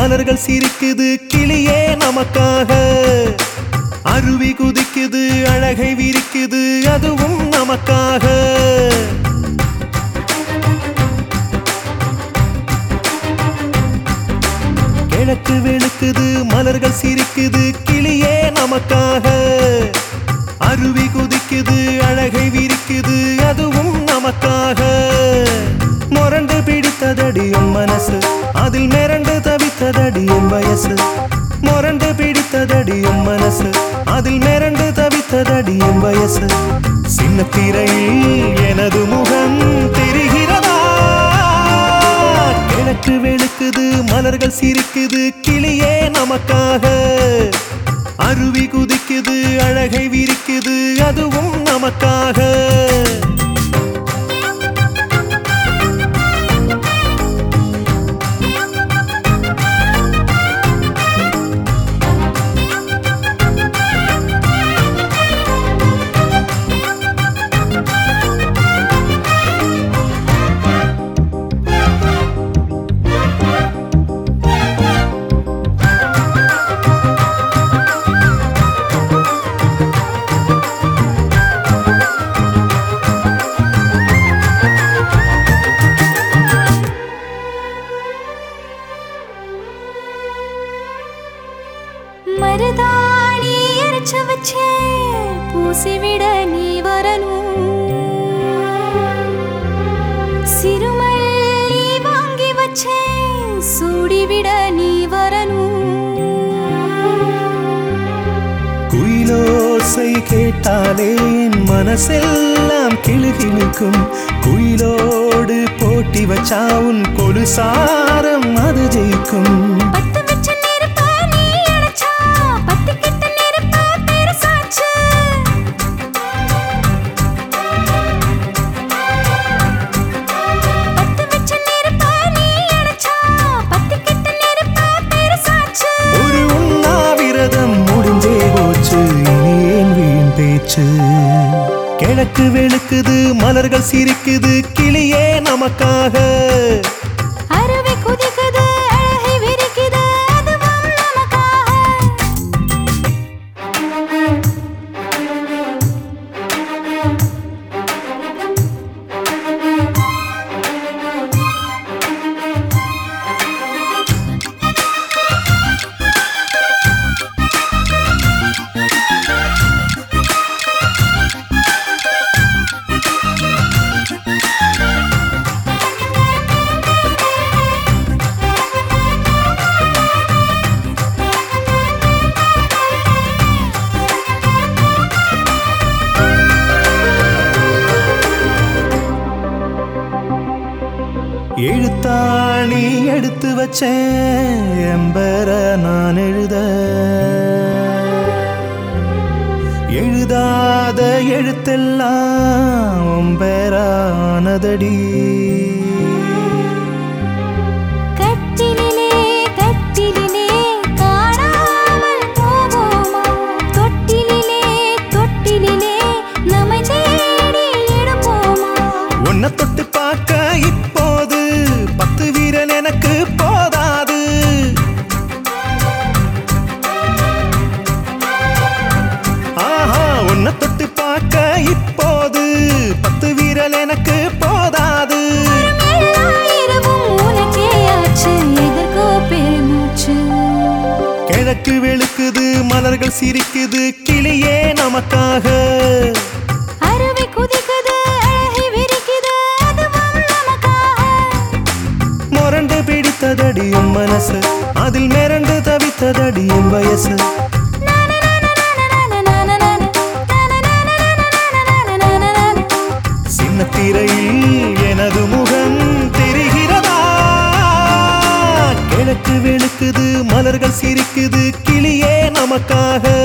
மலர்கள் சிரிக்குது கிளியே நமக்காக. அருவி குதிக்குது அழகை விரிக்குது அதுவும் நமக்காக. கிழக்கு வெளுக்குது மலர்கள் சிரிக்குது கிளியே நமக்காக. அருவி குதிக்குது அழகை விரிக்குது அதுவும் நமக்காக. முரண்டு பிடித்ததடி என் மனசு அதில் மிரண்டு தவித்ததடி என் வயசு. முரண்டு பிடித்ததடி என் மனசு அதில் மிரண்டு தவித்ததடி என் வயசு. சின்ன திரையில் எனது முகம் தெரிகிறதா? கிழக்கு வெளுக்குது மலர்கள் சிரிக்குது கிளியே நமக்காக. அருவி குதிக்குது அழகை விரிக்குது அதுவும் நமக்காக. மருதாணி அரைச்சு வச்சே பூசிவிட நீ வரணும். சிறுமல்லி வாங்கி வச்சே சூடிவிட நீ வரணும். குயிலோசை கேட்டாலே என் மனசெல்லாம் கிளுகிழுக்கும். குயிலோடு போட்டி வச்சா உன் கொலுசாரம் அது ஜெயிக்கும். கிழக்கு வெளுக்குது மலர்கள் சிரிக்குது கிளியே நமக்காக. அருவி குதிக்குது அழகை விரிக்குது அதுவும் நமக்காக. எழுத்தாணி எடுத்து வச்சேன் எம்பர நான் எழுத. எழுதாத எழுத்தெல்லாம் ஒம்பரானதடி. கட்டிலே கட்டிலே காணாமல் போவோமா? தொட்டிலே தொட்டிலே நம்மை தேடி எடுப்போமா? உன்னை தொட்டு பார்க்க இப்போது 10 வீரன் எனக்கு போதாது. ஆஹா உன்னை தொட்டு பார்க்க இப்போது 10 வீரன் எனக்கு போதாது. கிழக்கு வெளுக்குது மலர்கள் சிரிக்குது கிளியே நமக்காக. அருவி குதிக்குது அழகை விரிக்குது அதுவும் நமக்காக. முரண்டு பிடித்ததடி என் மனசு அதில் மிரண்டு தவித்ததடி என் வயசு. சின்ன திரையில் எனது முகம் தெரிகிறதா? கிழக்கு வெளுக்குது மலர்கள் சிரிக்குது கிளியே நமக்காக.